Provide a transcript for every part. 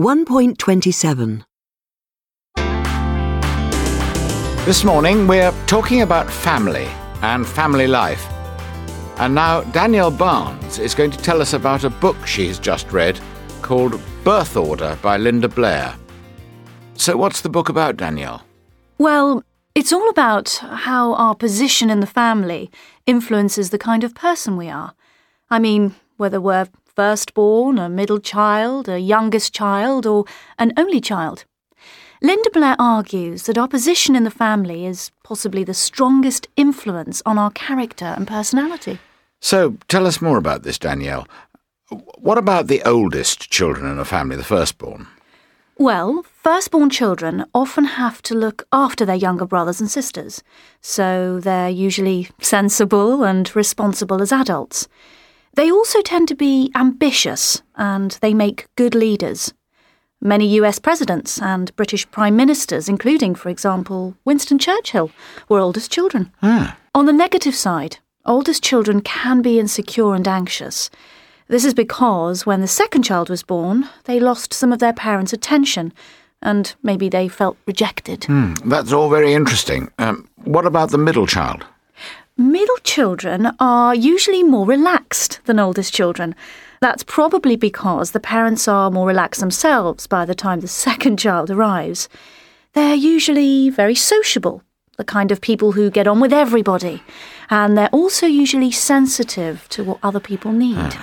1.27. This morning we're talking about family and family life. And now Danielle Barnes is going to tell us about a book she's just read called Birth Order by Linda Blair. So what's the book about, Danielle? Well, it's all about how our position in the family influences the kind of person we are. I mean, whether we're firstborn, a middle child, a youngest child, or an only child. Linda Blair argues that our position in the family is possibly the strongest influence on our character and personality. So tell us more about this, Danielle. What about the oldest children in a family, the firstborn? Well, firstborn children often have to look after their younger brothers and sisters, so they're usually sensible and responsible as adults. They also tend to be ambitious, and they make good leaders. Many US presidents and British prime ministers, including, for example, Winston Churchill, were oldest children. On the negative side, oldest children can be insecure and anxious. This is because when the second child was born, they lost some of their parents' attention, and maybe they felt rejected. That's all very interesting. What about the middle child? Middle children are usually more relaxed than oldest children. That's probably because the parents are more relaxed themselves by the time the second child arrives. They're usually very sociable, the kind of people who get on with everybody, and they're also usually sensitive to what other people need.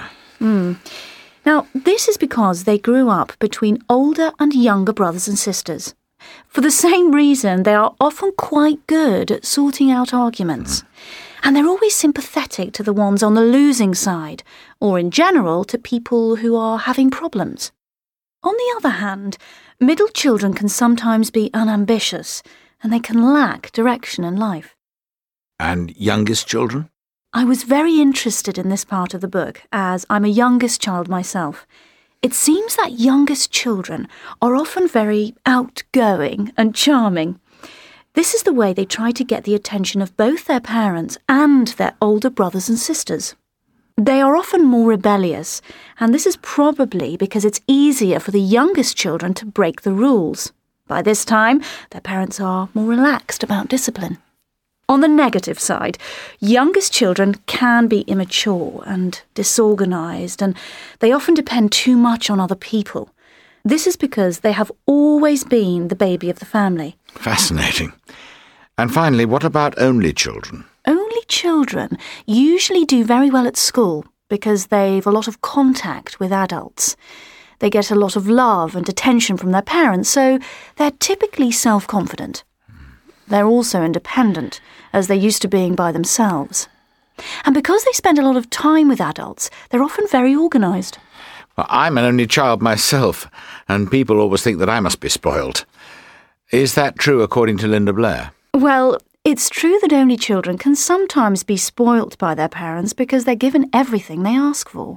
Now, this is because they grew up between older and younger brothers and sisters. For the same reason, they are often quite good at sorting out arguments. And they're always sympathetic to the ones on the losing side, or in general to people who are having problems. On the other hand, middle children can sometimes be unambitious, and they can lack direction in life. And youngest children? I was very interested in this part of the book, as I'm a youngest child myself. It seems that youngest children are often very outgoing and charming. This is the way they try to get the attention of both their parents and their older brothers and sisters. They are often more rebellious, and this is probably because it's easier for the youngest children to break the rules. By this time, their parents are more relaxed about discipline. On the negative side, youngest children can be immature and disorganised, and they often depend too much on other people. This is because they have always been the baby of the family. Fascinating. And finally, what about only children? Only children usually do very well at school because they've a lot of contact with adults. They get a lot of love and attention from their parents, so they're typically self-confident. They're also independent, as they're used to being by themselves. And because they spend a lot of time with adults, they're often very organised. Well, I'm an only child myself, and people always think that I must be spoiled. Is that true according to Linda Blair? Well, it's true that only children can sometimes be spoilt by their parents because they're given everything they ask for.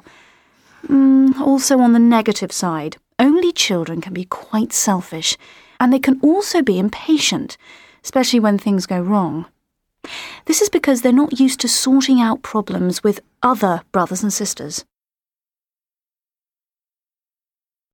Also on the negative side, only children can be quite selfish, and they can also be impatient, especially when things go wrong. This is because they're not used to sorting out problems with other brothers and sisters.